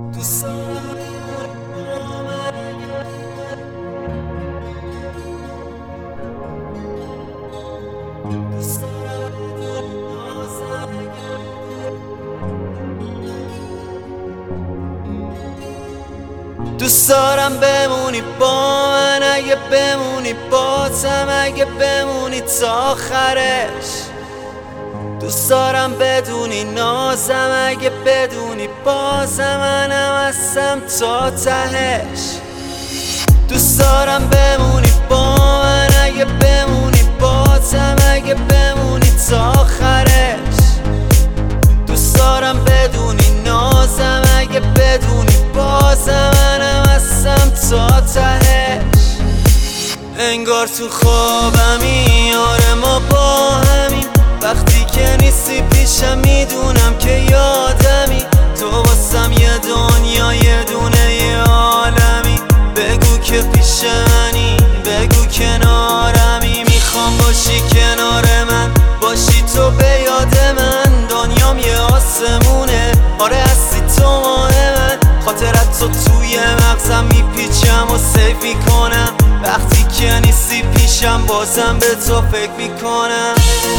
دوست دارم بمونی با من، اگه بمونی بازم، اگه بمونی تا آخرش. دوست دارم بدونی نازم، اگه بدونی بازم منم هستم تا تهش. دوست دارم بمونی با من، اگه بمونی بازم، اگه بمونی تا آخرش. دوست دارم بدونی نازم، اگه بدونی بازم منم هستم تا تهش. انگار تو خوابمی، آره ما با همیم. وقتی که نیستی پیشم میدونم که یادمی. تو واسم یه دنیا، یه دونه یه عالمی. بگو که پیش منی، بگو کنارمی. میخوام باشی کنار من، باشی تو به یاد من. دنیام یه آسمونه، آره هستی تو ماه من. خاطرت تو توی مغزم میپیچم و سیف میکنم. وقتی که نیستی پیشم بازم به تو فکر میکنم.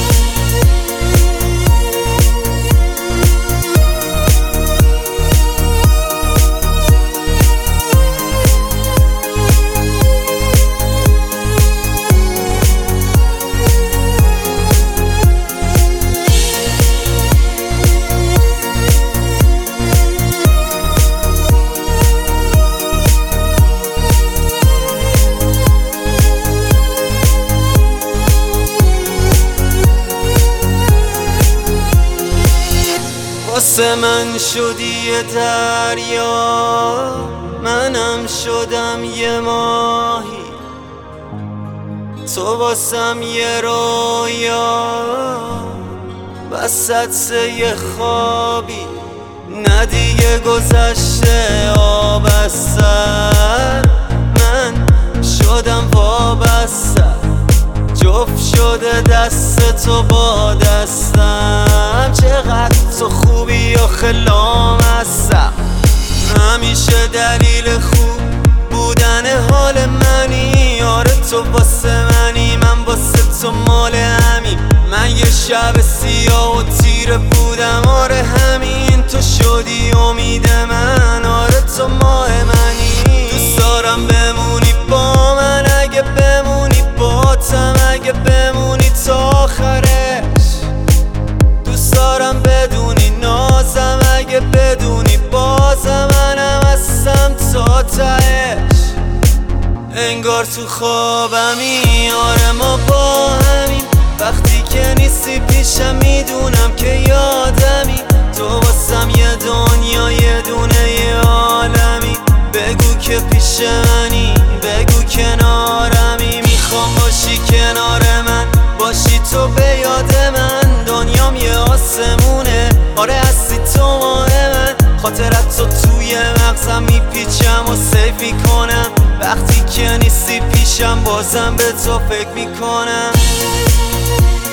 واسه من شدی یه دریا، منم شدم یه ماهی. تو واسم یه رویا، وسط یه خوابی. نه دیگه گذشته آب از سر، من شدم وابسته. جفت شده دست تو با دستم. چقدر تو خوبی آخه لامصب. همیشه دلیل خوب بودن حال منی. آره تو واسه منی، من واسه تو مال همین. من یه شب سیاه و تیره بودم، آره همین. تو شدی امید من، آره تو ماه منی. دوست دارم بمونی با من، اگه بمونی باتم، اگه بمونی تا آخرش. دوست دارم بدونی نازم، اگه بدونی بازم منم هستم تا تهش. انگار تو خوابمی، آره ما با همیم. وقتی که نیستی پیشم میدونم که یادمی. تو واسم یه دنیا، یه دونه یه عالمی. بگو که پیش منی، بگو کنارمی. میخوام باشی کنار من، باشی تو به یاد من. دنیام یه آسمونه، آره هستی تو ماه من. خاطرت تو توی مغزم میپیچم و سیف میکنم. وقتی که نیستی پیشم بازم به تو فکر میکنم.